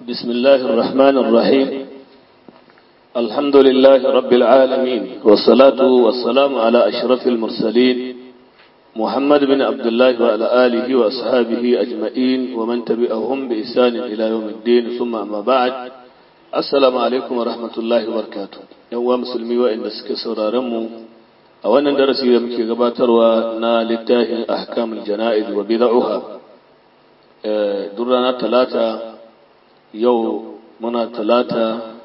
بسم الله الرحمن الرحيم الحمد لله رب العالمين والصلاة والسلام على أشرف المرسلين محمد بن عبد الله وعلى آله وأصحابه أجمعين ومن تبعهم بإحسان إلى يوم الدين ثم أما بعد السلام عليكم ورحمة الله وبركاته يوم مسلمي وإن سكسر رمو أولا درسي يمكي غباتر ونا لله أحكام الجنائز وبدعها درنا ثلاثة yau muna talata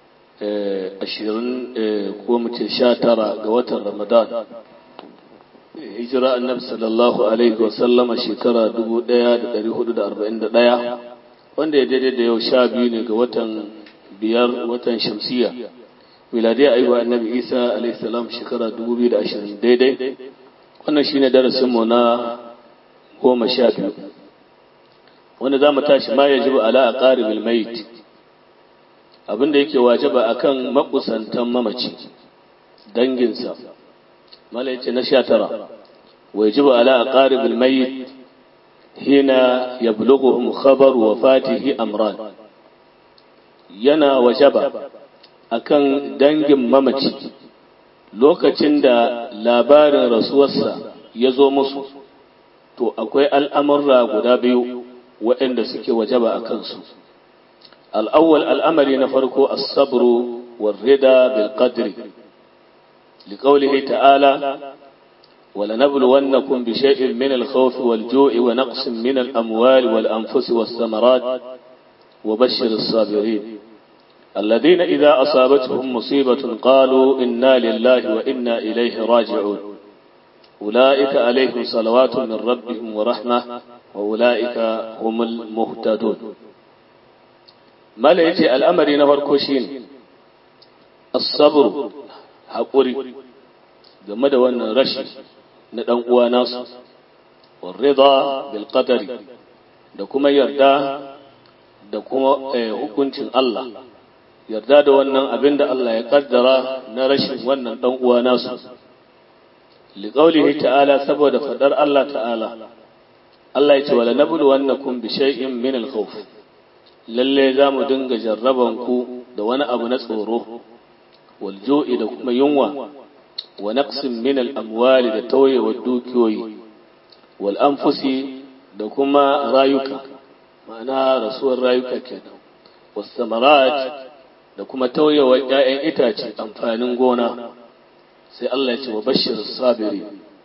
20 ko mu ce 19 ga watan Ramadan hijira annabi sallallahu alaihi wasallama shekara 1441 wanda ya daidai da yau 12 ne ga watan biyar watan shamsiya miladiyya ayyuwa annabi Isa alaihi salam shekara 2020 daidai wannan shine darasin mu na 12 wanda za mu tashi ma ya jibu ala a ƙaribin mayit abinda yake wajaba akan makusantan mamaci danginsa mala yace na 19 wajibu ala a ƙaribin mayit hina ya buluguhum khabar wafatihi amran yana wajaba akan dangin mamaci lokacin da labarin rasuwarsa ya zo musu to akwai al'amurra guda biyu waɗanda suke wajaba a kansu al'awwal al'amari na farko as-sabru war-rida bil qadri liqawlihi ta'ala wala nabluwannakum bi shay'in min al-khawfi wal-ju'i wa naqsin min al-amwali wal-anfusi was-samarat wa bashshir as-sabirin alladhina idha asabatuhum musibatun qalu inna lillahi wa inna ilayhi raji'un ulaika alayhim salawatun min rabbihim wa rahmah وأولئك هم المهتدون ما ليجي الأمر نفر كوشين الصبر حقوري جمد وانا رشي ندن ناس والرضا بالقدر دكما يردا دكما hukuncin Allah yarda da wannan abinda Allah ya kaddara na rashin wannan dan uwa nasu liqaulihi ta'ala saboda fadar Allah ta'ala Allah ya ce wala nablu wannakum bi shay'in min al-khawf lalle zamu dinga jarraban ku da wani abu na tsoro wal ju'i da kuma yunwa wa naqsin min al-amwali da tawayewa dukiyoyi wal anfusi da kuma rayuka ma'ana rasuwar rayuka kenan was samarat da kuma tawayewa ƴaƴan itace amfanin gona sai Allah ya ce wa bashirus sabiri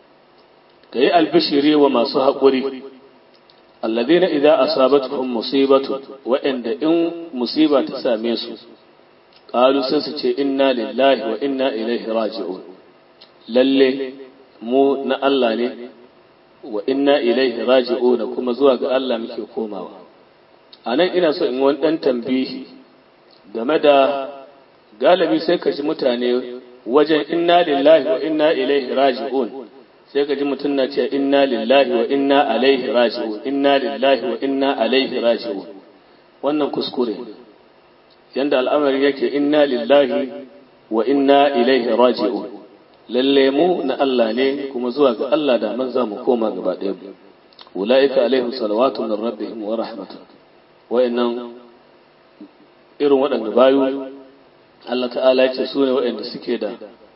kai albishiri wa masu haƙuri alladhina idza asabatuhum musibatu wa inda in musiba ta same su qalu sai su ce inna lillahi wa inna ilaihi raji'un lalle mu na Allah ne wa inna ilaihi raji'un kuma zuwa ga Allah muke komawa anan ina so in wani dan tambihi game da galibi sai ka ji mutane wajen inna lillahi wa inna ilaihi raji'un sai ka ji mutum na ce inna lillahi wa inna alaihi raji'un inna lillahi wa inna alaihi raji'un wannan kuskure yanda al'amari yake inna lillahi wa inna ilaihi raji'un lalle mu na Allah ne kuma zuwa ga Allah da man za mu koma gaba ɗaya ulaika alaihim salawatu min rabbihim wa rahmatun wa'annan irin waɗanda bayu Allah ta'ala ya ce su ne waɗanda suke da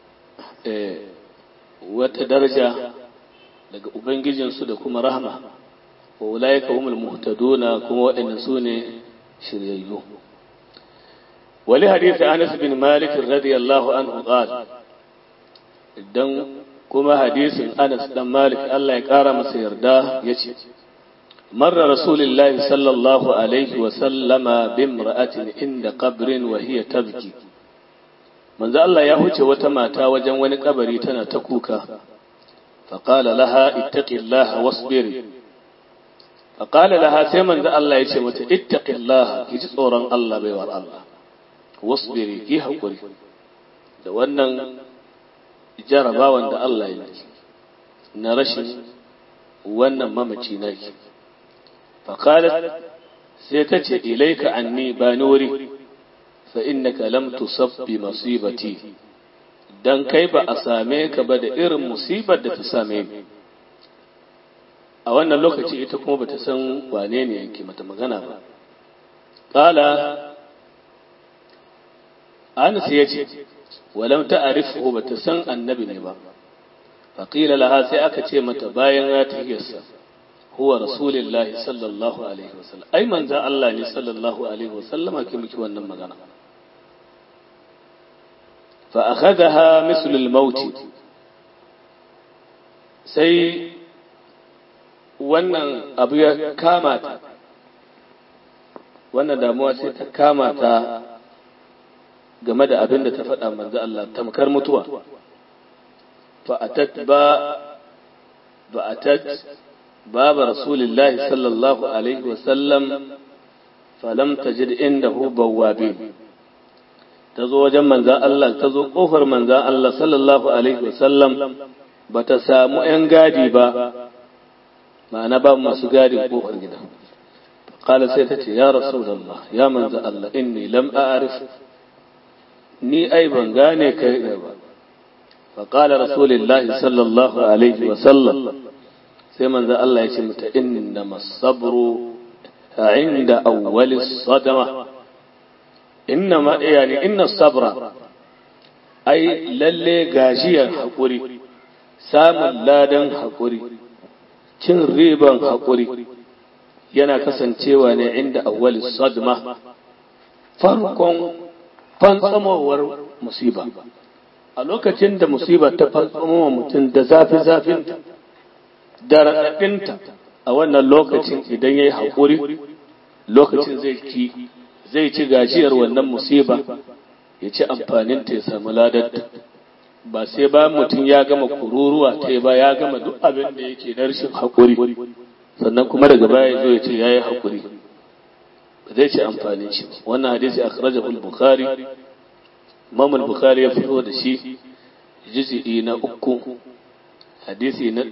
wata daraja daga ubangijinsu da kuma rahama wa ulaika humul muhtaduna kuma waɗannan su ne shiryayyu wali hadisi Anas bin Malik radiyallahu anhu qala dan kuma hadisin Anas dan Malik Allah ya kara masa yarda yace marra rasulullahi sallallahu alaihi wa sallama bimra'atin inda qabrin wa hiya tabki manzo Allah ya huce wata mata wajen wani kabari tana ta kuka faqala laha ittaqillaha wasbiri faqala laha sai manzo Allah ya ce mata ittaqillaha kiji tsoron Allah baiwar Allah wasbiri ki hakuri da wannan jarabawan da Allah ya yi na rashin wannan mamaci naki faqalat sai ta ce ilaika anni bani wuri فإنك لم تصب بمصيبتي dan kai ba a same ka ba da irin musibar da ta same ni a wannan lokaci ita kuma bata san wane ne yake mata magana ba qala Anas yace walam ta'rifuhu bata san annabi ne ba faqila laha sai aka ce mata bayan ya tahiyarsa huwa rasulullahi sallallahu alaihi wasallam ai manzo Allah ne sallallahu alaihi wasallam ake miki wannan magana fa akhadaha misl al-maut sai wannan abu ya kama ta wannan damuwa sai ta kama ta game da abin da ta faɗa manzo Allah tamkar mutuwa fa atat baba rasulullahi sallallahu alaihi wasallam falam tajid indahu bawwabin tazo wajen manzo Allah tazo kofar manzo Allah sallallahu alaihi wasallam bata samu ƴan gadi ba ma'ana ba masu gadin kofar gida qala sai tace ya rasulullah ya manzo Allah inni lam a'rif ni ai ban gane kai ba fa qala rasulullahi sallallahu alaihi wasallam sai manzo Allah ya ce mata innamas sabru inda awwalis sadama innama yani innas sabra ai lalle gajiyar hakuri samun ladan hakuri cin riban hakuri yana kasancewa ne inda awwalis sadma farkon fantsamowar musiba a lokacin da musiba ta fantsamowa mutum da zafi-zafinta da raɗaɗinta a wannan lokacin idan ya yi haƙuri lokacin zai ci gajiyar wannan musiba ya ci amfaninta ya samu ladarta ba sai ba mutum ya gama kururuwa ta ba ya gama duk abin da yake na rashin haƙuri sannan kuma daga baya zo ya ce ya yi haƙuri ba zai ci amfanin shi wannan hadisi akhrajahu al-bukhari imam al-bukhari ya fito da shi juz'i na 3 hadisi na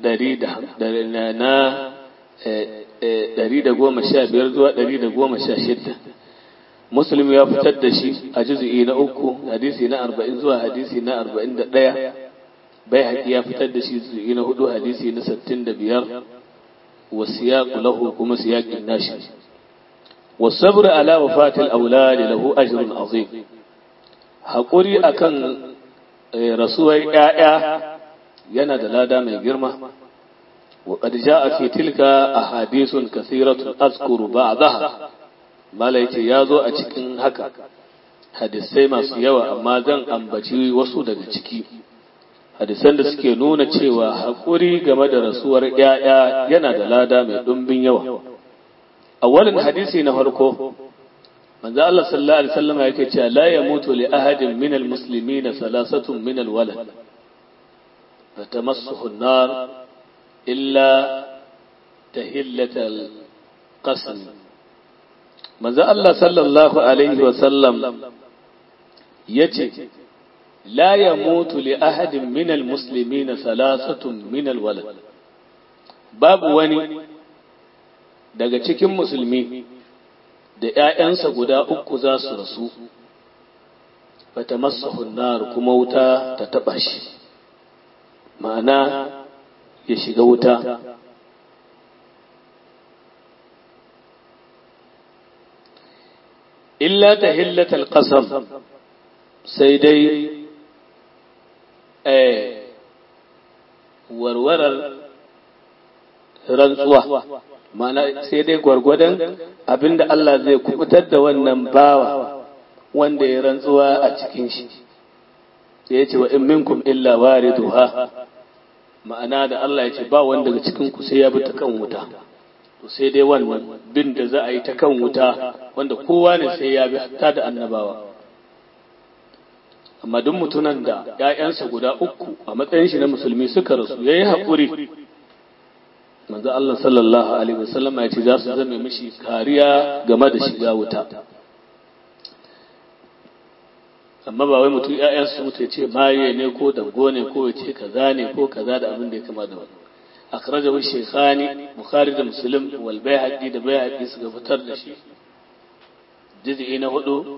115 zuwa 116 muslim ya fitar da shi a juz'i na 3 hadisi na 40 zuwa hadisi na 41 baihaqi ya fitar da shi juz'i na 4 hadisi na 65 wa siyaqu lahu kuma siyaqin nashi والصبر على وفاة الأولاد له أجر عظيم haƙuri akan rasuwar ‘ya'ya yana da lada mai girma wa ƙarja a fi tilka a hadisun kasiratun askuru ba a zaha malaiti ya zo a cikin haka hadisai masu yawa amma zan ambaci wasu daga ciki hadisan da suke nuna cewa haƙuri game da rasuwar ‘ya'ya yana da lada mai ɗumbin yawa awalin hadisi na farko manzo Allah sallallahu alaihi wasallam yake cewa la yamutu li ahadin min almuslimina thalathatun min alwalad fatamassuhu an-nar illa tahillat alqasm manzo Allah sallallahu alaihi wasallam yace la yamutu li ahadin min almuslimina thalathatun min alwalad babu wani daga cikin musulmi da ‘ya'yansa guda 3 za su rasu, bata masa hunnar kuma wuta ta taɓa shi, ma'ana ya shiga wuta. Illa ta hillatal ƙasam sai dai warwarar rantsuwa. Mana sai dai gwargwadon abinda Allah zai kubutar da wannan bawa wanda ya rantsuwa a cikin shi sai ya ce wa in minkum illa wariduha ma'ana da Allah ya ce ba wanda daga cikin ku sai ya bi ta kan wuta to sai dai wannan bin da za a yi ta kan wuta wanda kowa ne sai ya bi hatta da annabawa amma duk mutunan da ƴaƴansa guda 3 a matsayin shi na musulmi suka rasu yayi hakuri manzo Allah sallallahu alaihi wasallam ya ce za su zame mishi kariya game da shiga wuta amma ba wai mutum ƴaƴan su mutu ce maye ne ko dango ne ko yace kaza ne ko kaza da abin da ya kama da wannan akhrajahu shaykhani bukhari da muslim wal bayhaqi da bayhaqi suka fitar da shi juz'i na 4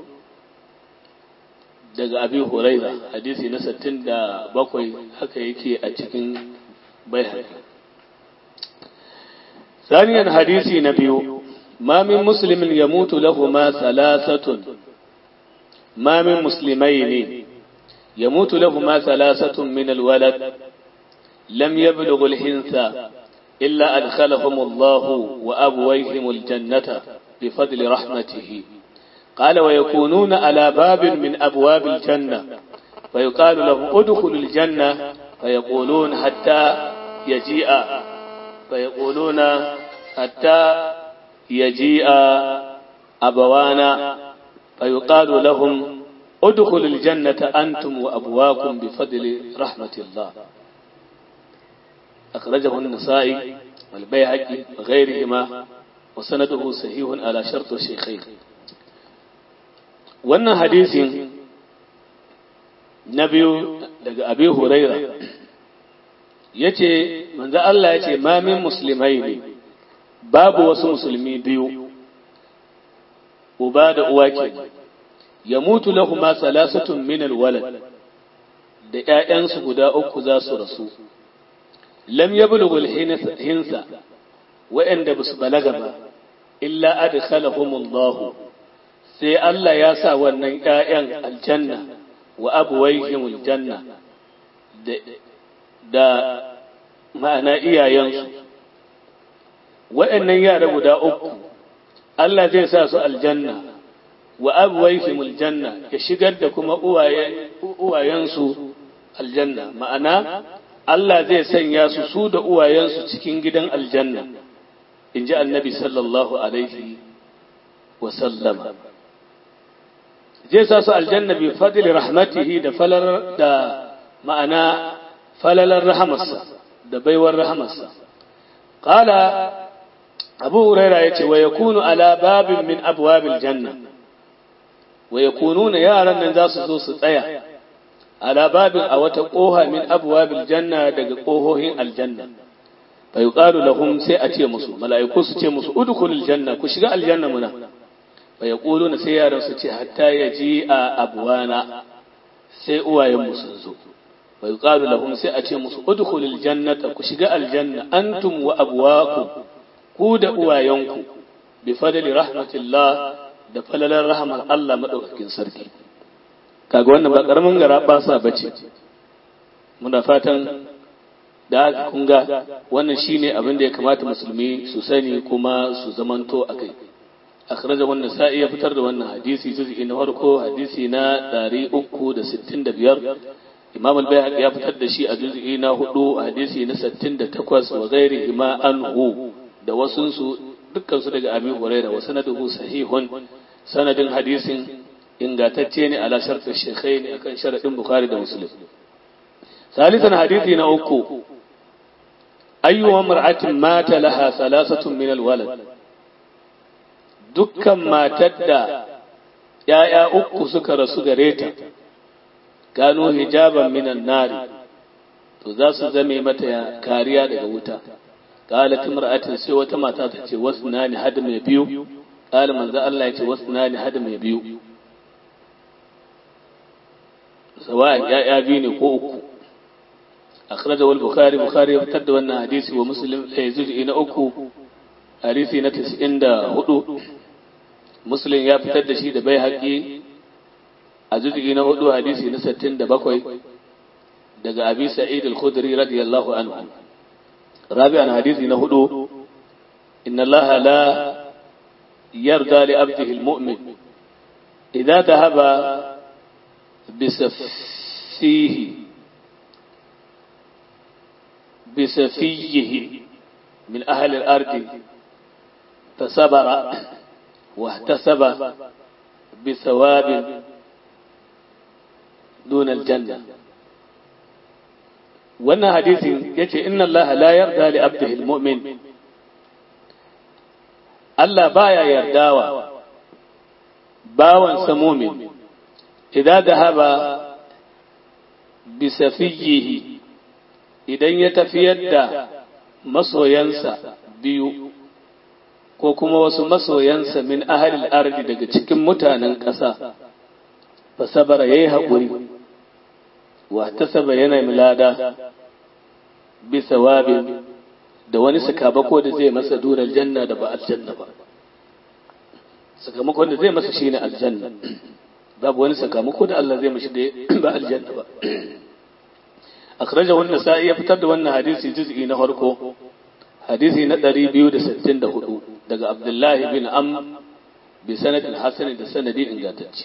daga abi hurairah hadisi na 67 haka yake a cikin bayhaqi ثانيا حديثي نبي ما من مسلم يموت لهما ثلاثة ما من مسلمين يموت لهما ثلاثة من الولد لم يبلغ الحنثى إلا أدخلهم الله وأبويهم الجنة بفضل رحمته. قال ويكونون على باب من أبواب الجنة فيقال لهم ادخلوا الجنة فيقولون حتى يجيء أبوانا فيقال لهم ادخلوا الجنة أنتم وأبواكم بفضل رحمة الله. أخرجه النسائي والبيهقي وغيرهما وسنده صحيح على شرط الشيخين. wannan hadisin na biyu daga Abi Huraira yace manzo Allah yace ma min muslimaini babu wasu musulmi biyu uba da uwa ke ya mutu lahuma salasatun min alwalad da ƴaƴansu guda uku za su rasu lam yablughu alhinsa wa'anda basu balaga ba illa adkhalahumullahu sai Allah ya sa wannan ƴaƴan aljanna wa abuwaihim aljanna da ma'ana iyayensu waɗannan yara guda uku Allah zai sa su aljanna wa abuwaihim aljanna ya shigar da kuma uwayensu aljanna ma'ana Allah zai sanya su da uwayensu cikin gidan aljanna inji annabi sallallahu alaihi wa sallama zai sa su aljanna bi fadli rahmatihi da ma'ana falalar rahamarsa da baiwar rahamarsa. Qala Abu Huraira yace wa yakunu ala babin min abwabil janna wa yakununa yaran nan za su zo su tsaya ala babin a wata koha min abwabil janna daga kohohin aljanna fa yuqalu lahum sai a ce musu mala'iku su ce musu udkhulul janna ku shiga aljanna muna fa yaquluna sai yaran su ce hatta yaji a abwana sai uwayen mu sun zo fa yuqalu lahum sai a ce musu udkhulul jannata ku shiga aljanna antum wa abwakum ku da uwayenku bi fadli rahmatillah da falalar rahmar Allah madaukakin sarki. Kaga wannan ba karamin gara ba sa bace muna fatan da kun ga wannan shine abin da ya kamata musulmi su sani kuma su zamanto akai. Akhrajahu an-Nasa'i ya fitar da wannan hadisi juz'i na farko hadisi na 365. Imam al-Baihaqi ya fitar da shi a juz'i na 4 hadisi na 68 wa ghairihi ma anhu da wasunsu dukkan su daga Abi Hurairah wa sanaduhu sahihun sanadin hadisin ingantacce ne ala shartu shaykhain akan sharadin Bukhari da Muslim. Salisan hadisi na uku ayyuha mar'atin mata laha thalathatun min al-walad dukkan matar da ‘ya'ya uku suka rasu gare ta, gano hijaban minan nari, to za su zame mata kariya daga wuta. Ƙala timra'atin sai wata mata ta ce, wasu na ni hada mai biyu, ƙala manzo Allah ya ce, wasu na ni hada mai biyu. Sawa'in ‘ya'ya biyu ne ko uku. Akhrajahu al-Bukhari, Bukhari ya fitar da wannan hadisi wa Muslim juz'i na uku, hadisi na 94. Muslim ya fitar da shi da Baihaqi a juz'i na 4 hadisi na 67 daga Abi Sa'id al-Khudri radiyallahu anhu. Rabi'an hadisi na 4 inna Allah la yarda li 'abdihi al-mu'min idza dhahaba bisafihi min ahli al-ardi fasabara واحتسب بثواب دون الجنة wannan hadisin yace inna Allah la yarda li abdihi almu'min Allah baya yardawa bawan sa mu'min idan dhahaba bi safiyihi idan ya tafiyar da masoyansa biyu ko kuma wasu masoyansa min ahalil ardi daga cikin mutanen ƙasa fa sabara yayi haƙuri wa tasaba yana milada bi sawabin da wani sakabako da zai masa durar janna da ba aljanna ba sakamakon da zai masa shine aljanna babu wani sakamako da Allah zai mishi da ba aljanna ba akhrajahu an-nasa'i ya fitar da wannan hadisi juz'i na farko hadisi na 264 daga Abdullah bin bi sanadin hasan da sanadi ingantacce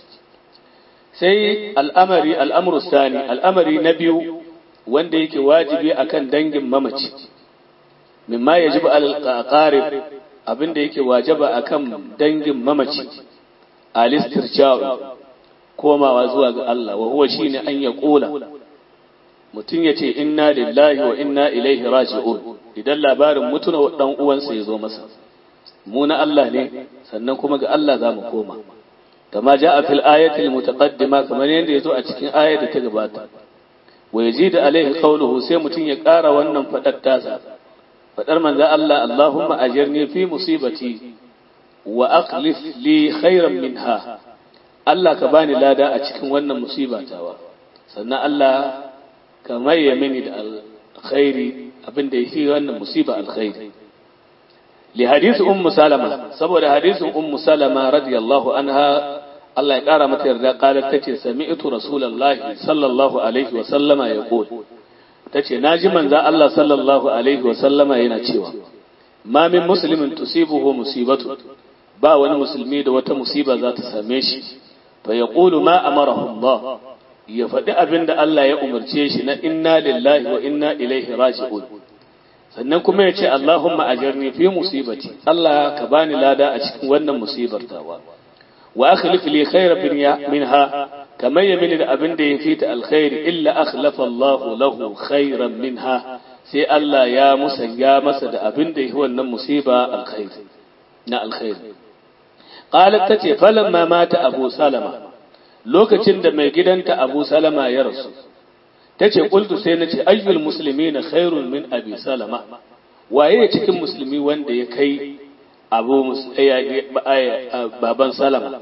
sai al'amru sani al'amari na biyu wanda yake wajibi akan dangin mamaci mimma yajibu al-aqarib abinda yake wajaba akan dangin mamaci al-istirja'u komawa zuwa ga Allah wa huwa shine an ya kula mutun yace inna lillahi wa inna ilaihi raji'un idan labarin mutuna dan uwansa yazo masa mu na Allah ne sannan kuma ga Allah zamu koma kama jaa fil ayati al-mutaqaddima kamar yanda yazo a cikin ayar da ta gabata wa yazid alaihi qawluhu sai mutun ya ƙara wannan fadar tasa fadar manzo Allah Allahumma ajirni fi musibati wa aqlif li khayran minha Allah ka bani lada a cikin wannan musiba tawa sannan Allah ka maye mini da alkhairi abinda yake wannan musiba alkhairi li hadith ummu salama saboda hadisin ummu salama radiyallahu anha Allah ya kara mata yarda qalat tace sami'tu rasulullahi sallallahu alaihi wa sallama yaqul tace naji manzo Allah sallallahu alaihi wa sallama yana cewa ma min muslimin tusibuhu musibatu ba wani musulmi da wata musiba za ta same shi fa yaqulu ma amarahu Allah ya faɗi abinda Allah ya umarce shi na inna lillahi wa inna ilaihi raji'un sannan kuma ya ce Allahumma ajirni fi musibati Allah ka bani lada a cikin wannan musibar tawa wa akhlif li khayran minha kamar yamin da abinda ya fita alkhairi illa akhlafa Allah lahu khayran minha sai Allah ya musanya masa da abinda yake wannan musiba alkhairi na alkhairi qalat tace falamma mata abu salama lokacin da mai gidanta abu salama ya rasu tace qultu sai nace ayyul muslimina khairun min abi salama waye cikin musulmi wanda ya kai abu baban salama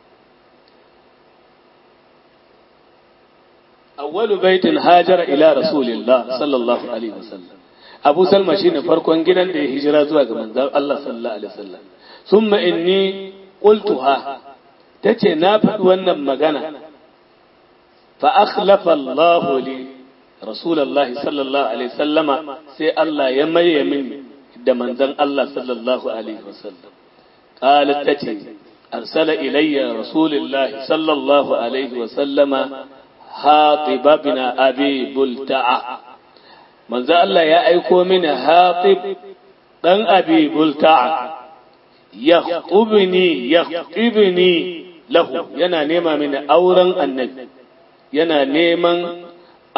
awwalu baitin hajara ila rasulillah sallallahu alaihi wasallam abu salma shine farkon gidan da ya hijira zuwa ga manzon Allah sallallahu alaihi wasallam thumma inni qultuha tace na faɗi wannan magana fa akhlafa Allah li rasulullahi sallallahu alaihi wasallama sai Allah ya maye min da manzon Allah sallallahu alaihi wasallam qalat tace arsala ilayya rasulullahi sallallahu alaihi wasallama hatib ibn abi bulta'a manzon Allah ya aiko mini hatib dan abi bulta'a yakhubni lahu yana nema mini auren annabi yana neman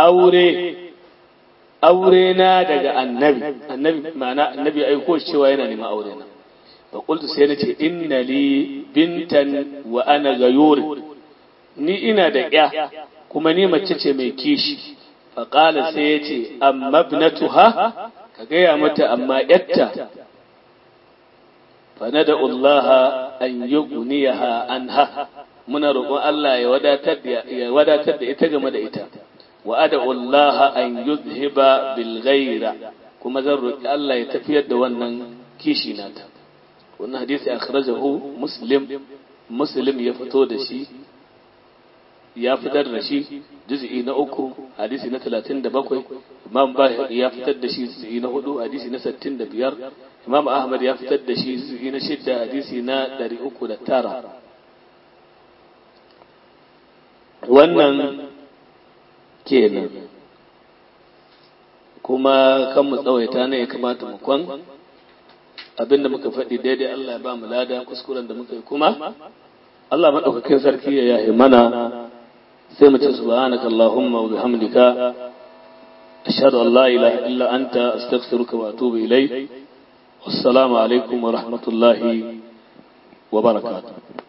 aure na daga annabi ma'ana annabi aiko shi cewa yana neman aure na fa qultu sai nace inna li bintan wa ana gayur ni ina da ya kuma ni mace ce mai kishi fa qala sai yace amma ibnatuha ka gaya mata amma yatta fa nada Allah an yughniyaha anha muna roƙon Allah ya wadatar da ita game da ita wa ad'u Allah an yuzhiba bil ghaira kuma zan roƙi Allah ya tafiyar da wannan kishi nata wannan hadisi akhrajahu muslim ya fito da shi ya fitar da shi juz'i na 3 hadisi na 37 imam Bahari ya fitar da shi juz'i na 4 hadisi na 65 imam Ahmad ya fitar da shi juz'i na 6 hadisi na 309 wannan kenan kuma kan mu tsawaita ne ya kamata mu kwan abinda muka faɗi daidai Allah ya ba mu lada kuskuren da muka yi kuma Allah madaukakin sarki ya yahi mana sai mu ce subhanaka allahumma wa bihamdika ashhadu an la ilaha illa anta astaghfiruka wa atubu ilayk wassalamu alaikum wa rahmatullahi wa barakatuh